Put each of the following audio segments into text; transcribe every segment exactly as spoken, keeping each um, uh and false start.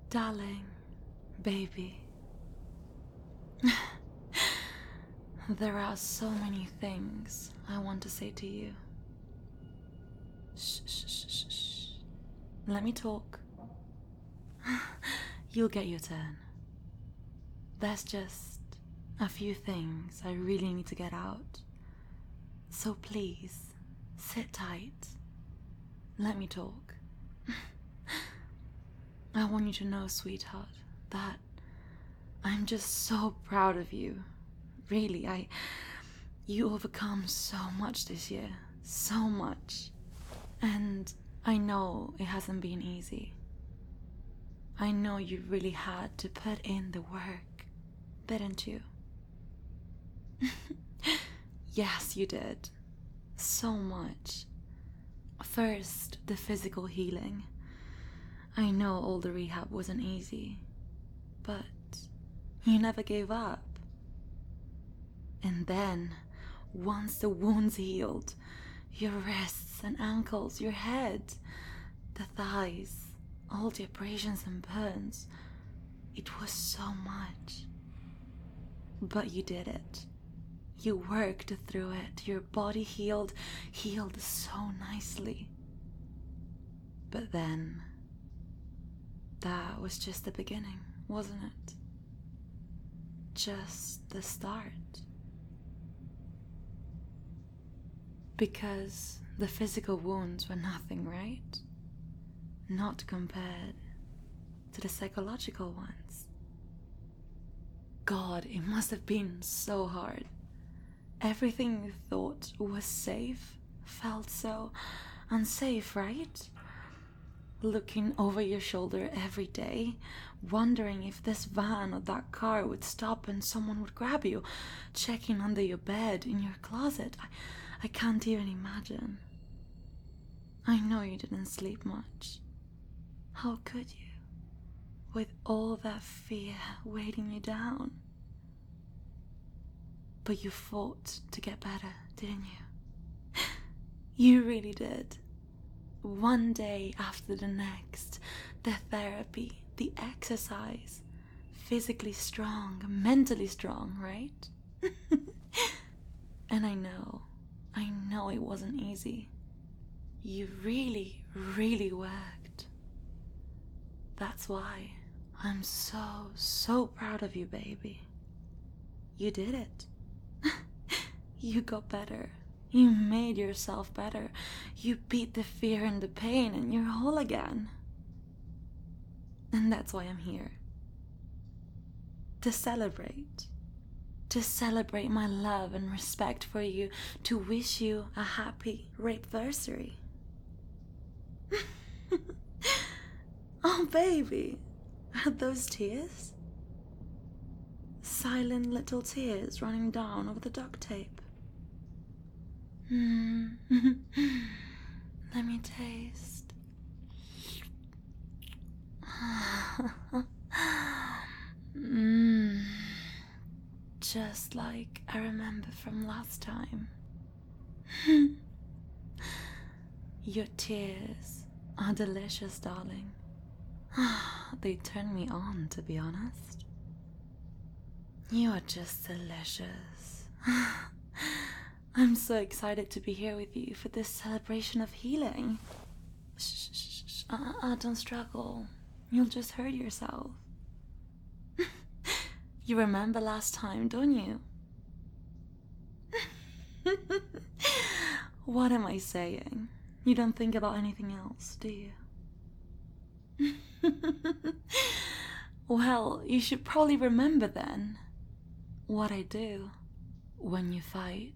Darling, baby, there are so many things I want to say to you. Shh, shh, shh, shh, shh. Let me talk. You'll get your turn. There's just a few things I really need to get out. So please, sit tight. Let me talk. I want you to know, sweetheart, that I'm just so proud of you. Really, I... You overcome so much this year. So much. And I know it hasn't been easy. I know you really had to put in the work, didn't you? Yes, you did. So much. First, the physical healing. I know all the rehab wasn't easy, but you never gave up. And then, once the wounds healed, your wrists and ankles, your head, the thighs, all the abrasions and burns, it was so much. But you did it. You worked through it. Your body healed, healed so nicely. But then, that was just the beginning, wasn't it? Just the start. Because the physical wounds were nothing, right? Not compared to the psychological ones. God, it must have been so hard. Everything you thought was safe felt so unsafe, right? Looking over your shoulder every day, wondering if this van or that car would stop and someone would grab you, checking under your bed, in your closet. I, I can't even imagine. I know you didn't sleep much. How could you? With all that fear weighting you down. But you fought to get better, didn't you? You really did. One day after the next, the therapy, the exercise, physically strong, mentally strong, right? And I know, I know it wasn't easy. You really, really worked. That's why I'm so, so proud of you, baby. You did it. You got better. You made yourself better. You beat the fear and the pain and you're whole again. And that's why I'm here. To celebrate. To celebrate my love and respect for you. To wish you a happy rape-versary. Oh, baby. Are those tears? Silent little tears running down over the duct tape. Hmm. Let me taste. Mmm. Just like I remember from last time. Your tears are delicious, darling. They turn me on, to be honest. You are just delicious. I'm so excited to be here with you for this celebration of healing. Shh, shh, shh, shh. Uh, uh, don't struggle. You'll just hurt yourself. You remember last time, don't you? What am I saying? You don't think about anything else, do you? Well, you should probably remember then what I do when you fight.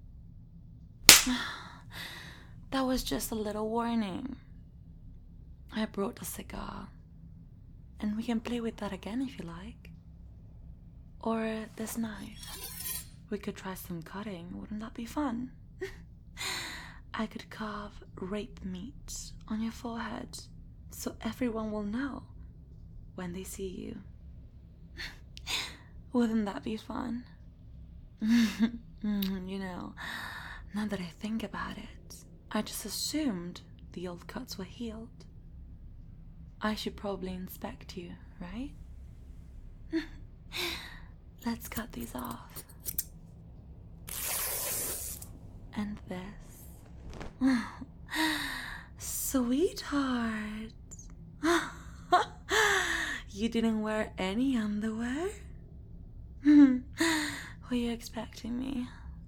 That was just a little warning. I brought a cigar, and we can play with that again if you like. Or this knife. We could try some cutting, wouldn't that be fun? I could carve rape meat on your forehead, so everyone will know when they see you. Wouldn't that be fun? You know, now that I think about it, I just assumed the old cuts were healed. I should probably inspect you, right? Let's cut these off. And this. Sweetheart. You didn't wear any underwear? Were you expecting me?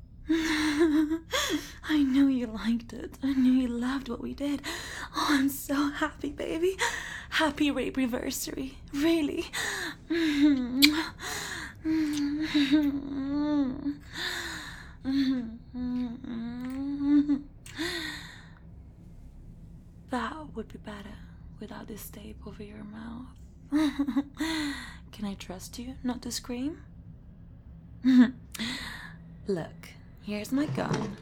I knew you liked it. I knew you loved what we did. Oh, I'm so happy, baby. Happy rape anniversary. Really. That would be better without this tape over your mouth. Can I trust you not to scream? Look, here's my gun.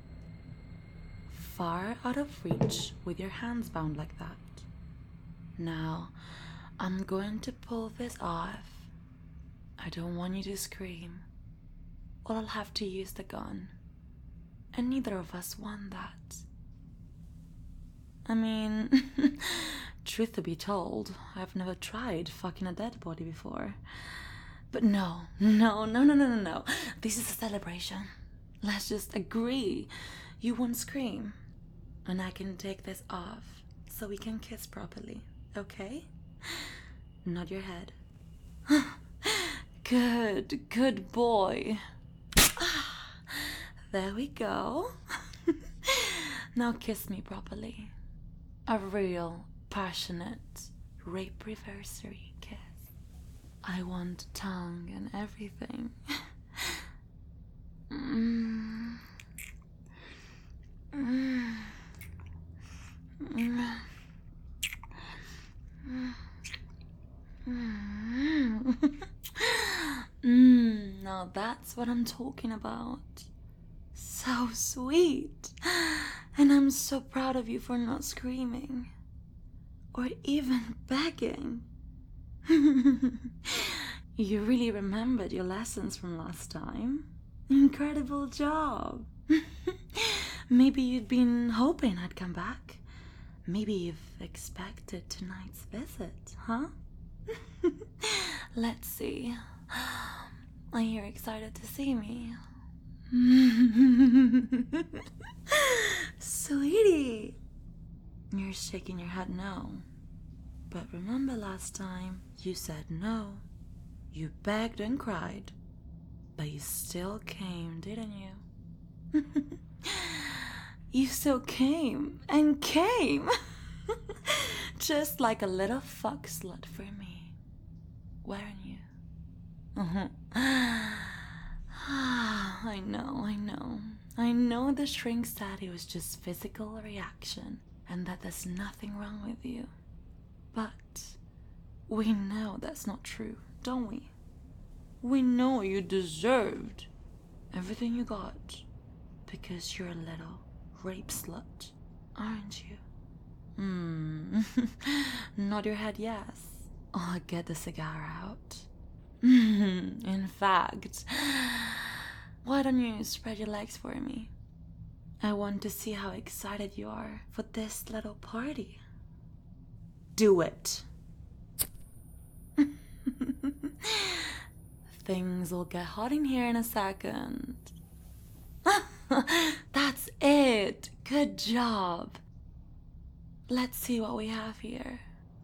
Far out of reach with your hands bound like that. Now, I'm going to pull this off. I don't want you to scream, or I'll have to use the gun. And neither of us want that. I mean, truth to be told, I've never tried fucking a dead body before. But no, no, no, no, no, no, no. This is a celebration. Let's just agree you won't scream. And I can take this off so we can kiss properly, okay? Nod your head. Good, good boy. There we go. Now kiss me properly. A real, passionate, rape anniversary kiss. I want tongue and everything. mm. Mm. Mm. Mm. mm. Now that's what I'm talking about. So sweet. And I'm so proud of you for not screaming. Or even begging. You really remembered your lessons from last time. Incredible job. Maybe you'd been hoping I'd come back. Maybe you've expected tonight's visit, huh? Let's see. Are you excited to see me? Sweetie. You're shaking your head no. But remember last time you said no. You begged and cried. But you still came, didn't you? You still came and came. Just like a little fuck slut for me. Weren't you? Uh-huh. I know, I know. I know the shrink said it was just physical reaction and that there's nothing wrong with you. But we know that's not true, don't we? We know you deserved everything you got because you're a little rape slut, aren't you? Hmm. Nod your head yes. Or get the cigar out. In fact, why don't you spread your legs for me? I want to see how excited you are for this little party. Do it. Things will get hot in here in a second. That's it. Good job. Let's see what we have here.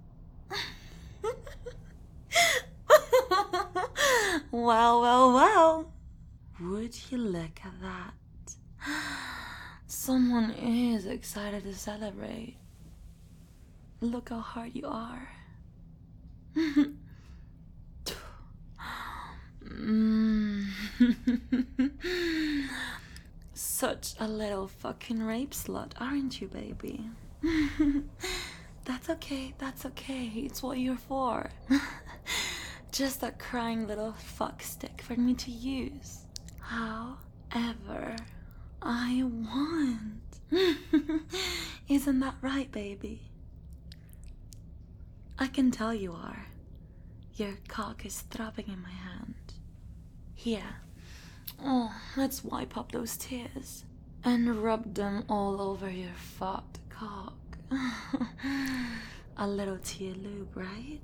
Well, well, well. Would you look at that? Someone is excited to celebrate. Look how hard you are. mm. Such a little fucking rape slut, aren't you, baby? That's okay, that's okay. It's what you're for. Just a crying little fuck stick for me to use. However I want. Isn't that right, baby? I can tell you are. Your cock is throbbing in my hand. Here. Oh, let's wipe up those tears and rub them all over your fat cock. A little tear lube, right?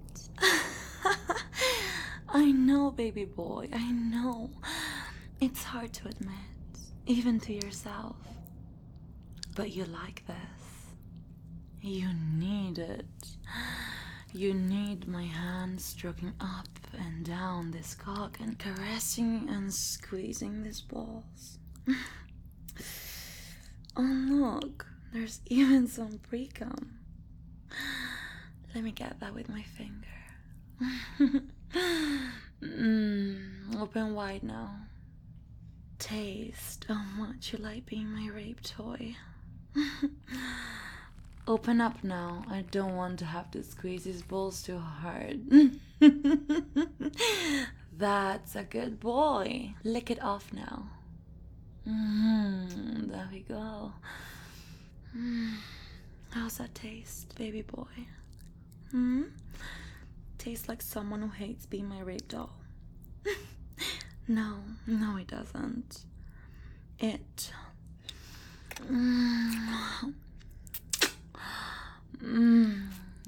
I know, baby boy, I know. It's hard to admit, even to yourself. But you like this. You need it. You need my hand stroking up and down this cock and caressing and squeezing these balls. Oh, look, there's even some pre-cum. Let me get that with my finger. mm, open wide now. Taste how much you like being my rape toy. Open up now. I don't want to have to squeeze these balls too hard. That's a good boy. Lick it off now. Mm-hmm. There we go. Mm. How's that taste, baby boy? Hmm? Tastes like someone who hates being my rape doll. No, no it doesn't. It... Mm. Mm.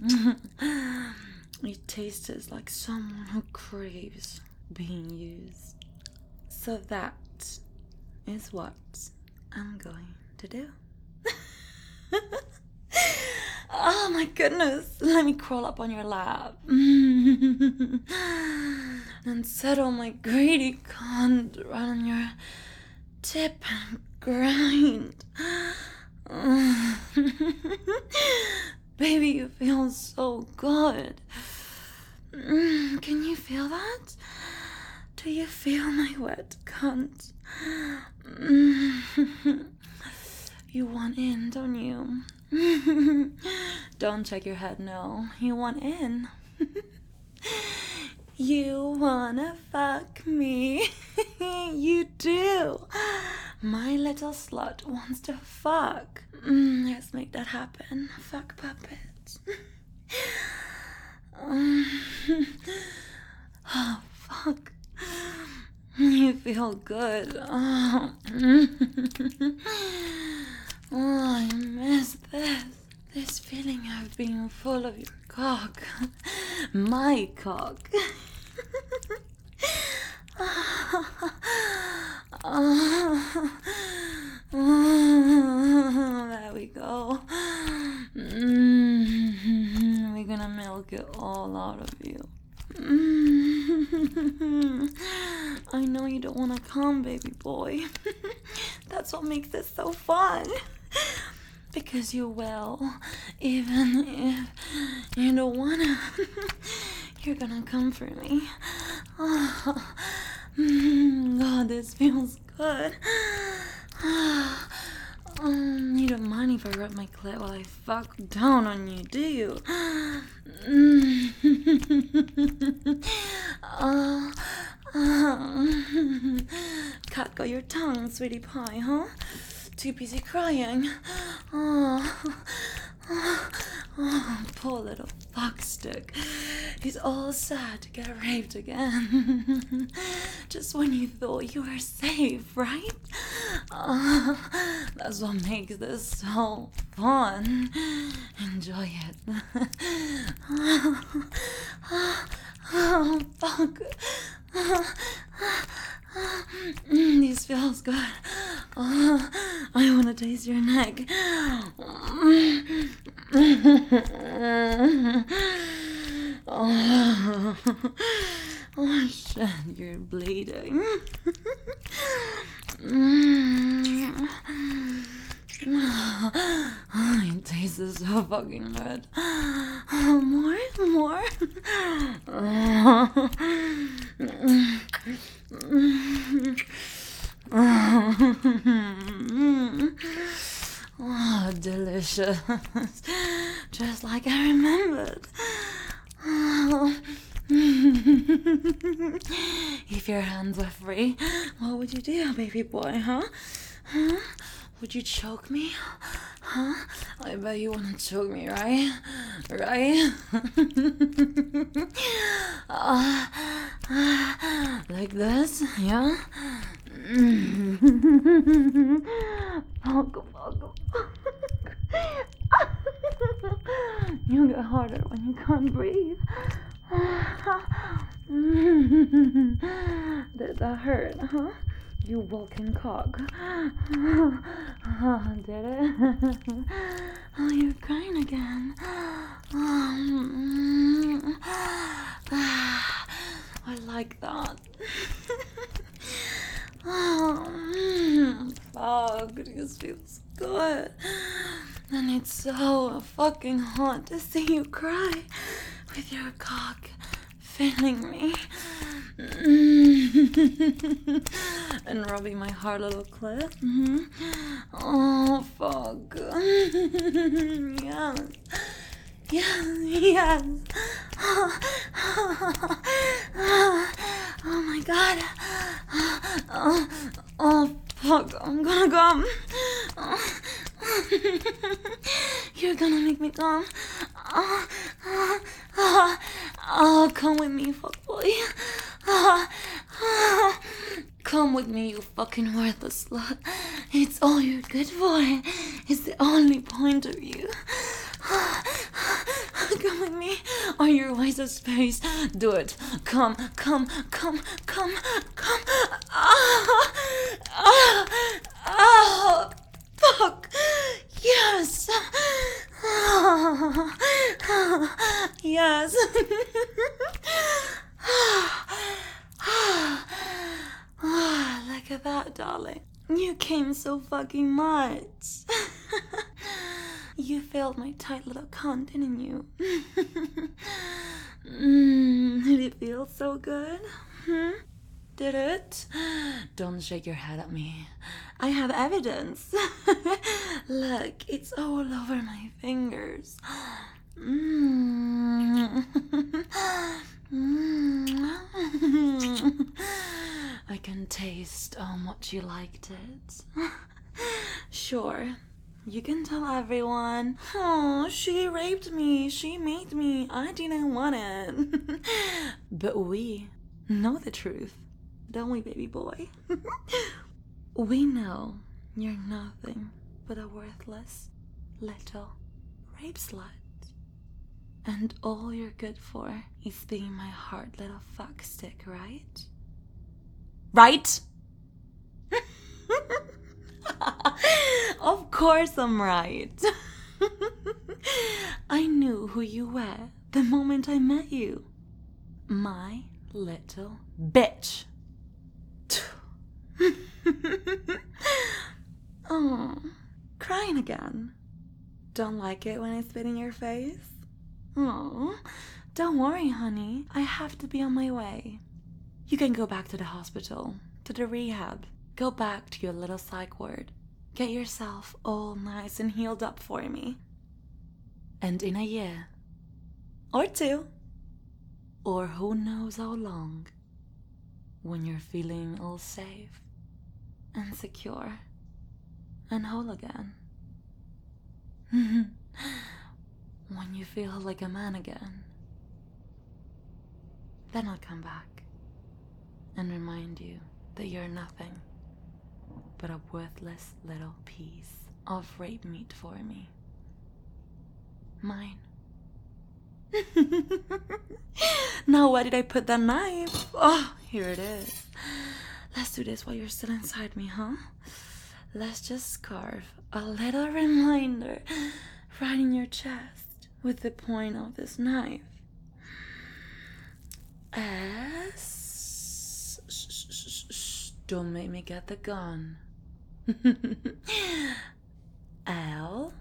It tastes like someone who craves being used. So that is what I'm going to do. Oh my goodness, let me crawl up on your lap and settle my greedy cunt right on your tip and grind. Baby, you feel so good. Can you feel that? Do you feel my wet cunt? You want in, don't you? Don't shake your head, no. You want in. You wanna fuck me. You do. My little slut wants to fuck. Mm, let's make that happen. Fuck puppet. Oh, fuck. You feel good. Oh. Oh, I miss this. This feeling of being full of your cock. My cock. Oh, there we go. Mm-hmm. We're gonna milk it all out of you. Mm-hmm. I know you don't wanna come, baby boy. That's what makes it so fun. Because you will, even if you don't wanna. You're gonna come for me. Oh, God, this feels good. Oh, you don't mind if I rub my clit while I fuck down on you, do you? Oh, oh. Cat got your tongue, sweetie pie, huh? Too busy crying. Oh, oh, oh, poor little fuckstick. He's all sad to get raped again. Just when you thought you were safe, right? Oh, that's what makes this so fun. Enjoy it. Oh, oh, oh fuck. Oh, Mm, this feels good. Oh, I want to taste your neck. Oh, oh shit, you're bleeding. Oh, it tastes so fucking good. Oh, more, more. Oh, delicious. Just like I remembered. Oh. If your hands were free, what would you do, baby boy, huh? Huh? Would you choke me? Huh? I bet you want to choke me, right? Right? uh, uh, like this, yeah? Fuck, fuck, fuck. You get hard. harder when you can't breathe. Did that hurt, huh? You walking cock. Did it? Oh, you're crying again. I like that. Oh, fuck, this feels good. And it's so fucking hot to see you cry with your cock filling me. And rubbing my hard little clit. Mm-hmm. Oh, fuck. Yes. Yes, yes. Oh, my God. Oh, oh, fuck. I'm gonna come. You're gonna make me come. Oh, oh, oh, oh, come with me, fuckboy. Oh, oh. Come with me, you fucking worthless slut. It's all you're good for. It's the only point of you. Come with me, or your waste of space. Do it. Come, come, come, come, come. Oh, oh, oh, fuck. Yes. Oh, yes. Oh, look at that, darling. You came so fucking much. You filled my tight little cunt, didn't you? mm, did it feel so good? Hmm? Did it? Don't shake your head at me. I have evidence. Look, it's all over my fingers. Mm. Mm. I can taste how much you liked it. Sure, you can tell everyone. Oh, she raped me. She made me. I didn't want it. But we know the truth, don't we, baby boy? We know you're nothing but a worthless little rape slut. And all you're good for is being my hard little fuckstick, right? Right? Of course I'm right. I knew who you were the moment I met you. My little bitch. Oh, crying again. Don't like it when I spit in your face? Oh, don't worry, honey. I have to be on my way. You can go back to the hospital, to the rehab. Go back to your little psych ward. Get yourself all nice and healed up for me. And in a year, or two, or who knows how long, when you're feeling all safe and secure and whole again, when you feel like a man again, then I'll come back and remind you that you're nothing but a worthless little piece of rape meat for me. Mine. Now where did I put that knife? Oh, here it is. Let's do this while you're still inside me, huh? Let's just carve a little reminder right in your chest with the point of this knife. S. Shh, shh, shh, shh. Don't make me get the gun. L.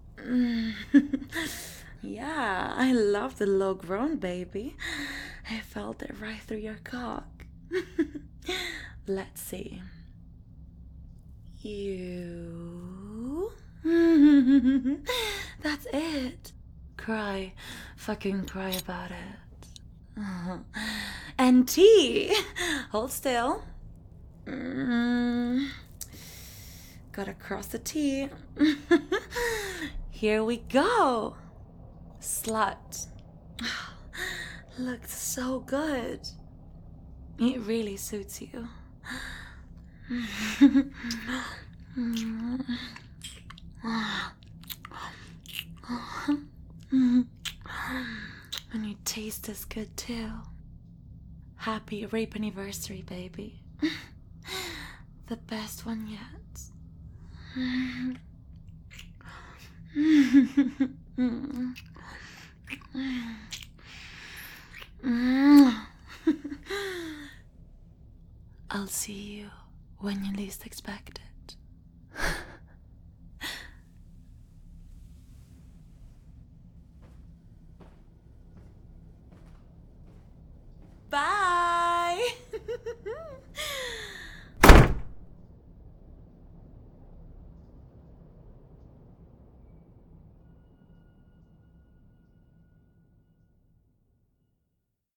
Yeah, I love the low grown, baby. I felt it right through your cock. Let's see. You. That's it. Cry. Fucking cry about it. Uh-huh. And T. Hold still. Mm. Gotta cross the T. Here we go. Slut. Looks so good. It really suits you. is good too. Happy rape anniversary, baby. The best one yet. I'll see you when you least expect it.